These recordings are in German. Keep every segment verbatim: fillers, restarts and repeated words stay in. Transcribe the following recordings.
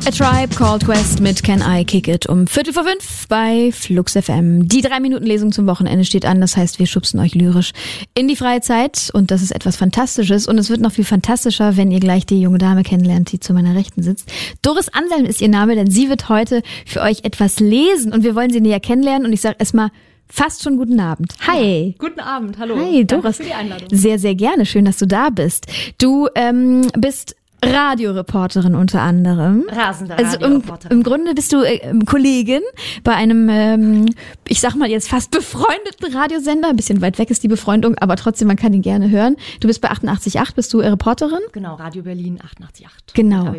A Tribe Called Quest mit Can I Kick It um Viertel vor fünf bei Flux F M. Die drei-Minuten-Lesung zum Wochenende steht an, das heißt, wir schubsen euch lyrisch in die freie Zeit und das ist etwas Fantastisches und es wird noch viel fantastischer, wenn ihr gleich die junge Dame kennenlernt, die zu meiner Rechten sitzt. Doris Anselm ist ihr Name, denn sie wird heute für euch etwas lesen und wir wollen sie näher kennenlernen und ich sage erstmal fast schon guten Abend. Hi. Ja, guten Abend, hallo. Hi, Doris. Danke für die Einladung. Sehr, sehr gerne, schön, dass du da bist. Du ähm, bist Radioreporterin unter anderem. Rasende also Radioreporterin. Im, Im Grunde bist du äh, Kollegin bei einem, ähm, ich sag mal jetzt fast befreundeten Radiosender. Ein bisschen weit weg ist die Befreundung, aber trotzdem, man kann ihn gerne hören. Du bist bei achtundachtzig Komma acht, bist du äh, Reporterin? Genau, Radio Berlin achtundachtzig Komma acht. Genau.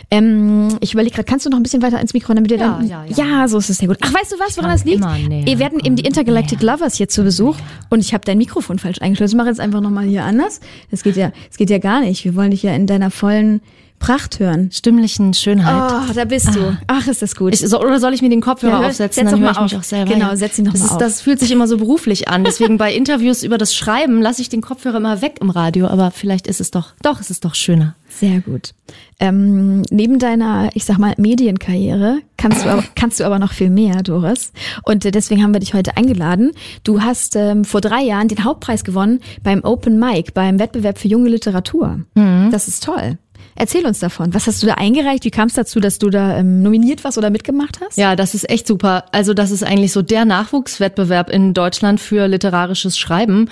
Ähm, ich überlege gerade, kannst du noch ein bisschen weiter ins Mikro, damit ihr ja, dann... Ja, ja, ja. Ja, so ist es sehr gut. Ach, weißt du was, woran das liegt? Wir werden eben die Intergalactic näher. Lovers hier zu Besuch und ich habe dein Mikrofon falsch eingestellt. Ich mache jetzt einfach nochmal hier anders. Das geht ja, das geht ja gar nicht. Wir wollen dich ja in deiner vollen Pracht hören. Stimmlichen Schönheit. Oh, da bist du. Ah. Ach, ist das gut. Ich, so, oder soll ich mir den Kopfhörer ja, aufsetzen? Setz Dann höre ich auf. mich auch selber. Genau, setz ihn doch das mal ist, auf. Das fühlt sich immer so beruflich an. Deswegen bei Interviews über das Schreiben lasse ich den Kopfhörer immer weg im Radio. Aber vielleicht ist es doch, doch, es ist doch schöner. Sehr gut. Ähm, neben deiner, ich sag mal, Medienkarriere kannst du aber, kannst du aber noch viel mehr, Doris. Und äh, deswegen haben wir dich heute eingeladen. Du hast ähm, vor drei Jahren den Hauptpreis gewonnen beim Open Mic, beim Wettbewerb für junge Literatur. Mhm. Das ist toll. Erzähl uns davon. Was hast du da eingereicht? Wie kam es dazu, dass du da ähm, nominiert warst oder mitgemacht hast? Ja, das ist echt super. Also das ist eigentlich so der Nachwuchswettbewerb in Deutschland für literarisches Schreiben.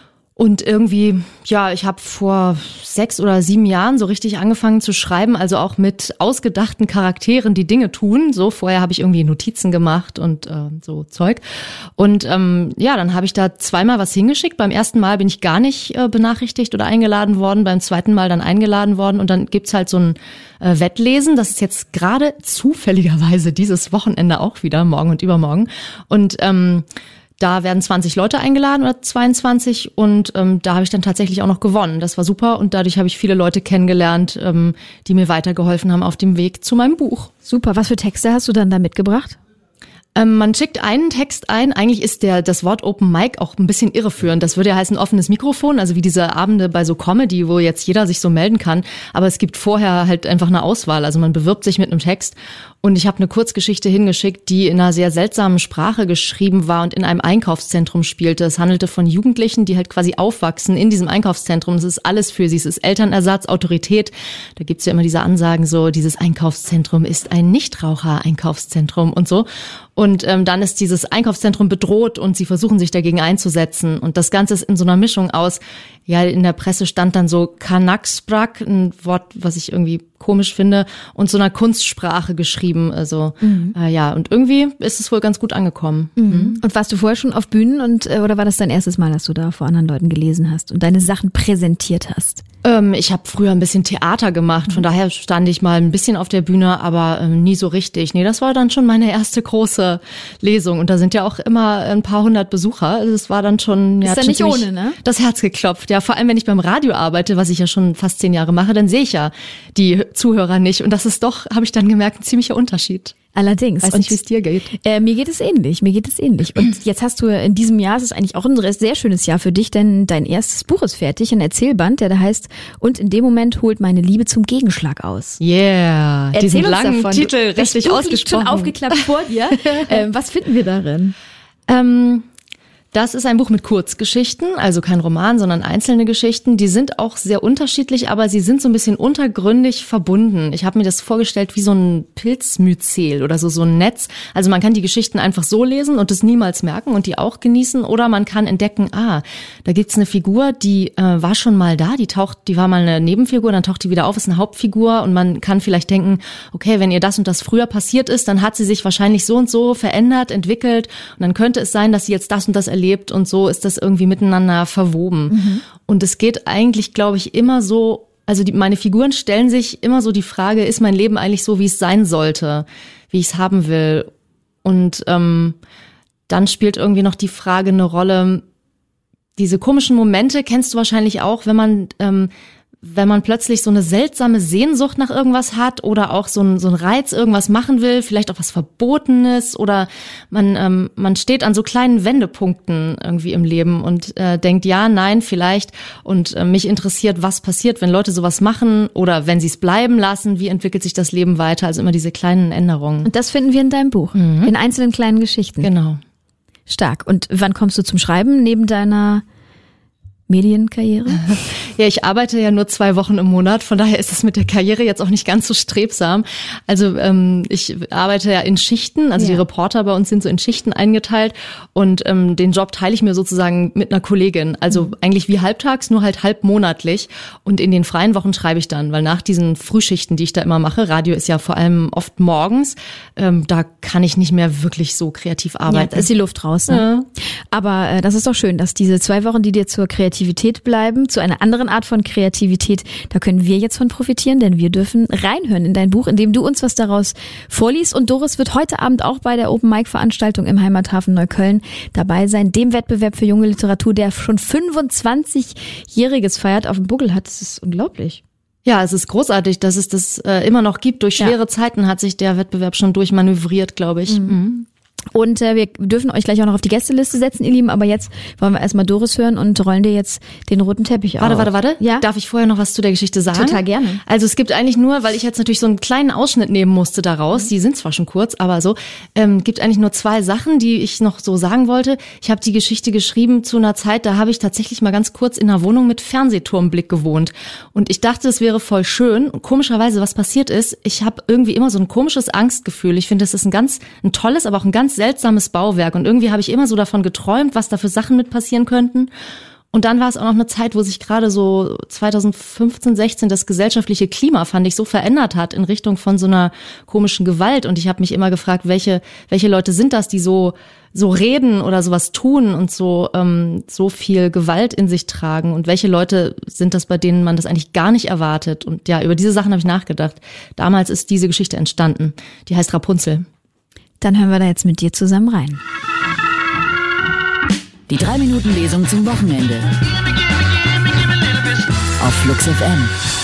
Und irgendwie, ja, ich habe vor sechs oder sieben Jahren so richtig angefangen zu schreiben, also auch mit ausgedachten Charakteren, die Dinge tun. So vorher habe ich irgendwie Notizen gemacht und äh, so Zeug. Und ähm, ja, dann habe ich da zweimal was hingeschickt. Beim ersten Mal bin ich gar nicht äh, benachrichtigt oder eingeladen worden, beim zweiten Mal dann eingeladen worden. Und dann gibt's halt so ein äh, Wettlesen. Das ist jetzt gerade zufälligerweise dieses Wochenende auch wieder, morgen und übermorgen. Und ähm, da werden zwanzig Leute eingeladen oder zweiundzwanzig und ähm, da habe ich dann tatsächlich auch noch gewonnen. Das war super und dadurch habe ich viele Leute kennengelernt, ähm, die mir weitergeholfen haben auf dem Weg zu meinem Buch. Super. Was für Texte hast du dann da mitgebracht? Ähm, man schickt einen Text ein. Eigentlich ist der das Wort Open Mic auch ein bisschen irreführend. Das würde ja heißen offenes Mikrofon, also wie diese Abende bei so Comedy, wo jetzt jeder sich so melden kann. Aber es gibt vorher halt einfach eine Auswahl. Also man bewirbt sich mit einem Text. Und ich habe eine Kurzgeschichte hingeschickt, die in einer sehr seltsamen Sprache geschrieben war und in einem Einkaufszentrum spielte. Es handelte von Jugendlichen, die halt quasi aufwachsen in diesem Einkaufszentrum. Das ist alles für sie. Es ist Elternersatz, Autorität. Da gibt's ja immer diese Ansagen so, dieses Einkaufszentrum ist ein Nichtraucher-Einkaufszentrum und so. Und ähm, dann ist dieses Einkaufszentrum bedroht und sie versuchen sich dagegen einzusetzen. Und das Ganze ist in so einer Mischung aus, ja, in der Presse stand dann so Kanaksbrak, ein Wort, was ich irgendwie komisch finde, und so einer Kunstsprache geschrieben. Also mhm. äh, ja, und irgendwie ist es wohl ganz gut angekommen. Mhm. Mhm. Und warst du vorher schon auf Bühnen und äh, oder war das dein erstes Mal, dass du da vor anderen Leuten gelesen hast und deine Sachen präsentiert hast? Ähm, ich habe früher ein bisschen Theater gemacht, von mhm. daher stand ich mal ein bisschen auf der Bühne, aber ähm, nie so richtig. Nee, das war dann schon meine erste große Lesung und da sind ja auch immer ein paar hundert Besucher. Also es war dann schon, ja, ist ja nicht ohne, ne? Das Herz geklopft. Ja, vor allem wenn ich beim Radio arbeite, was ich ja schon fast zehn Jahre mache, dann sehe ich ja die Zuhörer nicht und das ist doch, habe ich dann gemerkt, ein ziemlicher Unterschied. Allerdings. Weiß nicht, wie es dir geht. Äh, mir geht es ähnlich, mir geht es ähnlich. Und jetzt hast du in diesem Jahr, es ist eigentlich auch ein sehr schönes Jahr für dich, denn dein erstes Buch ist fertig, ein Erzählband, der da heißt "Und in dem Moment holt meine Liebe zum Gegenschlag aus". Yeah, Erzähl diesen uns langen davon. Titel Das richtig Buch ausgesprochen. liegt schon aufgeklappt vor dir. ähm, was finden wir darin? Ähm, das ist ein Buch mit Kurzgeschichten, also kein Roman, sondern einzelne Geschichten. Die sind auch sehr unterschiedlich, aber sie sind so ein bisschen untergründig verbunden. Ich habe mir das vorgestellt wie so ein Pilzmyzel oder so so ein Netz. Also man kann die Geschichten einfach so lesen und es niemals merken und die auch genießen. Oder man kann entdecken, ah, da gibt's eine Figur, die äh, war schon mal da, die taucht, die war mal eine Nebenfigur, dann taucht die wieder auf, ist eine Hauptfigur und man kann vielleicht denken, okay, wenn ihr das und das früher passiert ist, dann hat sie sich wahrscheinlich so und so verändert, entwickelt und dann könnte es sein, dass sie jetzt das und das erlebt. Lebt und so ist das irgendwie miteinander verwoben. Mhm. Und es geht eigentlich, glaube ich, immer so, also die, meine Figuren stellen sich immer so die Frage, ist mein Leben eigentlich so, wie es sein sollte, wie ich es haben will? Und ähm, dann spielt irgendwie noch die Frage eine Rolle, diese komischen Momente kennst du wahrscheinlich auch, wenn man ähm, wenn man plötzlich so eine seltsame Sehnsucht nach irgendwas hat oder auch so ein, so ein Reiz, irgendwas machen will, vielleicht auch was Verbotenes oder man ähm, man steht an so kleinen Wendepunkten irgendwie im Leben und äh, denkt, ja, nein, vielleicht und äh, mich interessiert, was passiert, wenn Leute sowas machen oder wenn sie es bleiben lassen, wie entwickelt sich das Leben weiter, also immer diese kleinen Änderungen. Und das finden wir in deinem Buch, mhm. in einzelnen kleinen Geschichten. Genau. Stark. Und wann kommst du zum Schreiben neben deiner Medienkarriere? Ja, ich arbeite ja nur zwei Wochen im Monat, von daher ist es mit der Karriere jetzt auch nicht ganz so strebsam. Also ähm, ich arbeite ja in Schichten, also ja. Die Reporter bei uns sind so in Schichten eingeteilt und ähm, den Job teile ich mir sozusagen mit einer Kollegin. Also mhm. eigentlich wie halbtags, nur halt halbmonatlich und in den freien Wochen schreibe ich dann, weil nach diesen Frühschichten, die ich da immer mache, Radio ist ja vor allem oft morgens, ähm, da kann ich nicht mehr wirklich so kreativ arbeiten. Ja, da ist die Luft raus. Ne? Ja. Aber äh, das ist doch schön, dass diese zwei Wochen, die dir zur Kreativität bleiben, zu einer anderen Art von Kreativität, da können wir jetzt von profitieren, denn wir dürfen reinhören in dein Buch, indem du uns was daraus vorliest. Und Doris wird heute Abend auch bei der Open-Mic-Veranstaltung im Heimathafen Neukölln dabei sein, dem Wettbewerb für junge Literatur, der schon fünfundzwanzigjähriges feiert, auf dem Buckel hat. Das ist unglaublich. Ja, es ist großartig, dass es das äh, immer noch gibt. Durch schwere ja. Zeiten hat sich der Wettbewerb schon durchmanövriert, glaube ich. Mhm. Mhm. Und äh, wir dürfen euch gleich auch noch auf die Gästeliste setzen, ihr Lieben, aber jetzt wollen wir erstmal Doris hören und rollen dir jetzt den roten Teppich auf. Warte, warte, warte. Ja? Darf ich vorher noch was zu der Geschichte sagen? Total gerne. Also es gibt eigentlich nur, weil ich jetzt natürlich so einen kleinen Ausschnitt nehmen musste daraus, mhm. die sind zwar schon kurz, aber so, ähm, gibt eigentlich nur zwei Sachen, die ich noch so sagen wollte. Ich habe die Geschichte geschrieben zu einer Zeit, da habe ich tatsächlich mal ganz kurz in einer Wohnung mit Fernsehturmblick gewohnt. Und ich dachte, es wäre voll schön. Und komischerweise, was passiert ist, ich habe irgendwie immer so ein komisches Angstgefühl. Ich finde, das ist ein ganz, ein tolles, aber auch ein ganz seltsames Bauwerk. Und irgendwie habe ich immer so davon geträumt, was da für Sachen mit passieren könnten. Und dann war es auch noch eine Zeit, wo sich gerade so zweitausendfünfzehn, sechzehn das gesellschaftliche Klima, fand ich, so verändert hat in Richtung von so einer komischen Gewalt. Und ich habe mich immer gefragt, welche welche Leute sind das, die so so reden oder sowas tun und so ähm, so viel Gewalt in sich tragen? Und welche Leute sind das, bei denen man das eigentlich gar nicht erwartet? Und ja, über diese Sachen habe ich nachgedacht. Damals ist diese Geschichte entstanden. Die heißt Rapunzel. Dann hören wir da jetzt mit dir zusammen rein. Die drei Minuten Lesung zum Wochenende. Auf Flux F M.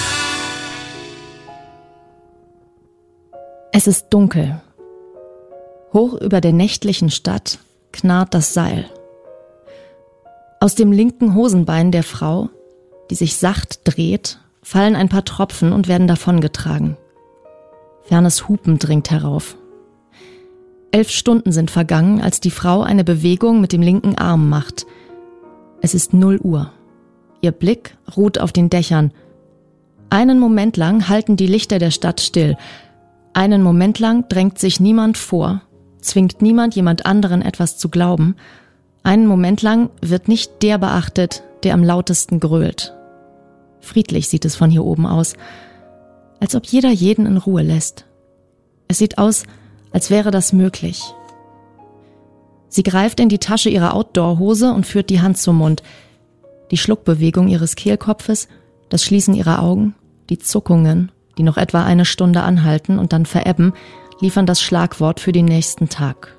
Es ist dunkel. Hoch über der nächtlichen Stadt knarrt das Seil. Aus dem linken Hosenbein der Frau, die sich sacht dreht, fallen ein paar Tropfen und werden davongetragen. Fernes Hupen dringt herauf. Elf Stunden sind vergangen, als die Frau eine Bewegung mit dem linken Arm macht. Es ist null Uhr. Ihr Blick ruht auf den Dächern. Einen Moment lang halten die Lichter der Stadt still. Einen Moment lang drängt sich niemand vor, zwingt niemand jemand anderen etwas zu glauben. Einen Moment lang wird nicht der beachtet, der am lautesten grölt. Friedlich sieht es von hier oben aus, als ob jeder jeden in Ruhe lässt. Es sieht aus, als wäre das möglich. Sie greift in die Tasche ihrer Outdoor-Hose und führt die Hand zum Mund. Die Schluckbewegung ihres Kehlkopfes, das Schließen ihrer Augen, die Zuckungen, die noch etwa eine Stunde anhalten und dann verebben, liefern das Schlagwort für den nächsten Tag.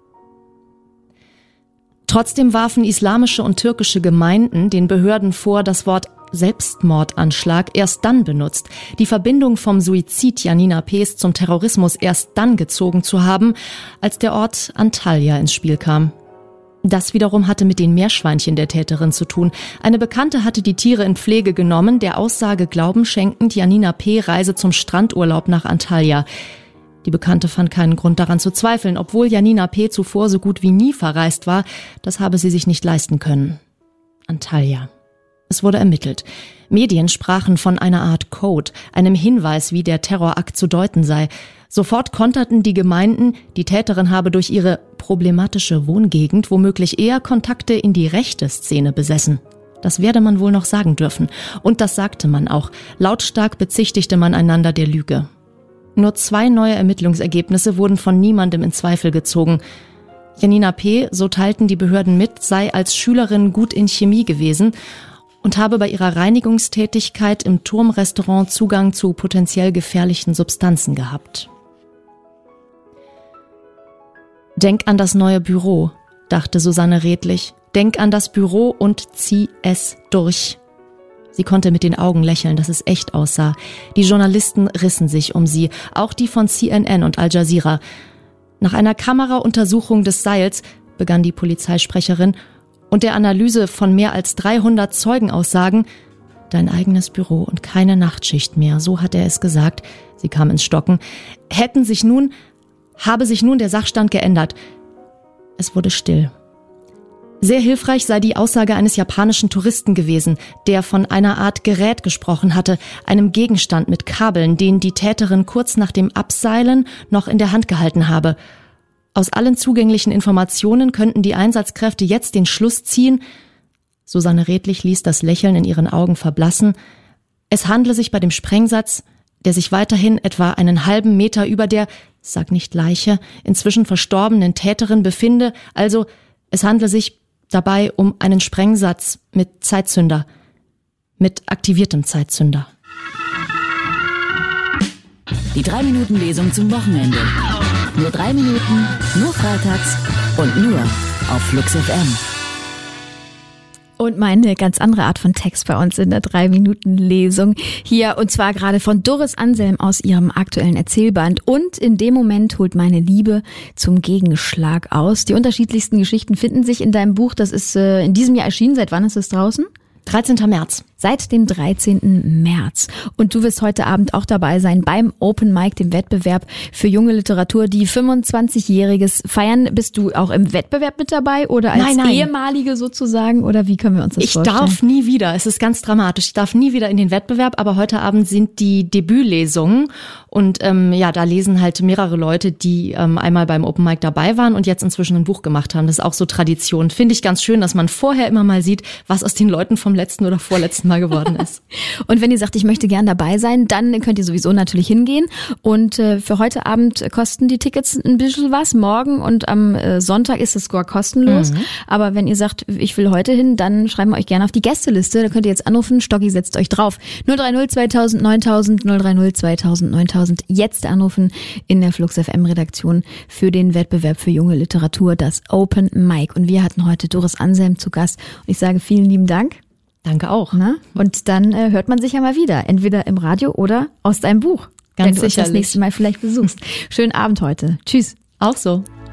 Trotzdem warfen islamische und türkische Gemeinden den Behörden vor, das Wort Selbstmordanschlag erst dann benutzt, die Verbindung vom Suizid Janina P.'s zum Terrorismus erst dann gezogen zu haben, als der Ort Antalya ins Spiel kam. Das wiederum hatte mit den Meerschweinchen der Täterin zu tun. Eine Bekannte hatte die Tiere in Pflege genommen, der Aussage Glauben schenkend, Janina P. reise zum Strandurlaub nach Antalya. Die Bekannte fand keinen Grund daran zu zweifeln, obwohl Janina P. zuvor so gut wie nie verreist war, das habe sie sich nicht leisten können. Antalya. Es wurde ermittelt. Medien sprachen von einer Art Code, einem Hinweis, wie der Terrorakt zu deuten sei. Sofort konterten die Gemeinden, die Täterin habe durch ihre problematische Wohngegend womöglich eher Kontakte in die rechte Szene besessen. Das werde man wohl noch sagen dürfen. Und das sagte man auch. Lautstark bezichtigte man einander der Lüge. Nur zwei neue Ermittlungsergebnisse wurden von niemandem in Zweifel gezogen. Janina P., so teilten die Behörden mit, sei als Schülerin gut in Chemie gewesen und habe bei ihrer Reinigungstätigkeit im Turmrestaurant Zugang zu potenziell gefährlichen Substanzen gehabt. Denk an das neue Büro, dachte Susanne redlich. Denk an das Büro und zieh es durch. Sie konnte mit den Augen lächeln, dass es echt aussah. Die Journalisten rissen sich um sie, auch die von C N N und Al Jazeera. Nach einer Kamerauntersuchung des Seils, begann die Polizeisprecherin, und der Analyse von mehr als dreihundert Zeugenaussagen, dein eigenes Büro und keine Nachtschicht mehr, so hat er es gesagt, sie kam ins Stocken, hätten sich nun, habe sich nun der Sachstand geändert. Es wurde still. Sehr hilfreich sei die Aussage eines japanischen Touristen gewesen, der von einer Art Gerät gesprochen hatte, einem Gegenstand mit Kabeln, den die Täterin kurz nach dem Abseilen noch in der Hand gehalten habe. Aus allen zugänglichen Informationen könnten die Einsatzkräfte jetzt den Schluss ziehen, Susanne Redlich ließ das Lächeln in ihren Augen verblassen, es handle sich bei dem Sprengsatz, der sich weiterhin etwa einen halben Meter über der, sag nicht Leiche, inzwischen verstorbenen Täterin befinde, also es handle sich dabei um einen Sprengsatz mit Zeitzünder, mit aktiviertem Zeitzünder. Die drei Minuten Lesung zum Wochenende. Nur drei Minuten, nur freitags und nur auf Flux F M. Und meine ganz andere Art von Text bei uns in der drei Minuten Lesung hier, und zwar gerade von Doris Anselm aus ihrem aktuellen Erzählband. Und in dem Moment holt meine Liebe zum Gegenschlag aus. Die unterschiedlichsten Geschichten finden sich in deinem Buch. Das ist äh, in diesem Jahr erschienen. Seit wann ist es draußen? dreizehnten März. Seit dem dreizehnten März. Und du wirst heute Abend auch dabei sein beim Open Mic, dem Wettbewerb für junge Literatur, die fünfundzwanzigjähriges feiern. Bist du auch im Wettbewerb mit dabei oder als nein, nein. ehemalige sozusagen? Oder wie können wir uns das ich vorstellen? Ich darf nie wieder, es ist ganz dramatisch, ich darf nie wieder in den Wettbewerb, aber heute Abend sind die Debütlesungen und ähm, ja, da lesen halt mehrere Leute, die ähm, einmal beim Open Mic dabei waren und jetzt inzwischen ein Buch gemacht haben. Das ist auch so Tradition. Finde ich ganz schön, dass man vorher immer mal sieht, was aus den Leuten vom letzten oder vorletzten Mal geworden ist. Und wenn ihr sagt, ich möchte gern dabei sein, dann könnt ihr sowieso natürlich hingehen. Und äh, für heute Abend kosten die Tickets ein bisschen was. Morgen und am äh, Sonntag ist das Score kostenlos. Mhm. Aber wenn ihr sagt, ich will heute hin, dann schreiben wir euch gerne auf die Gästeliste. Da könnt ihr jetzt anrufen. Stocki setzt euch drauf. null drei null zweitausend neuntausend, null drei null zweitausend neuntausend. Jetzt anrufen in der Flux F M Redaktion für den Wettbewerb für junge Literatur, das Open Mic. Und wir hatten heute Doris Anselm zu Gast. Und ich sage vielen lieben Dank. Danke auch. Na? Und dann äh, hört man sich ja mal wieder, entweder im Radio oder aus deinem Buch, Ganz wenn du uns sicherlich. das nächste Mal vielleicht besuchst. Schönen Abend heute. Tschüss. Auch so.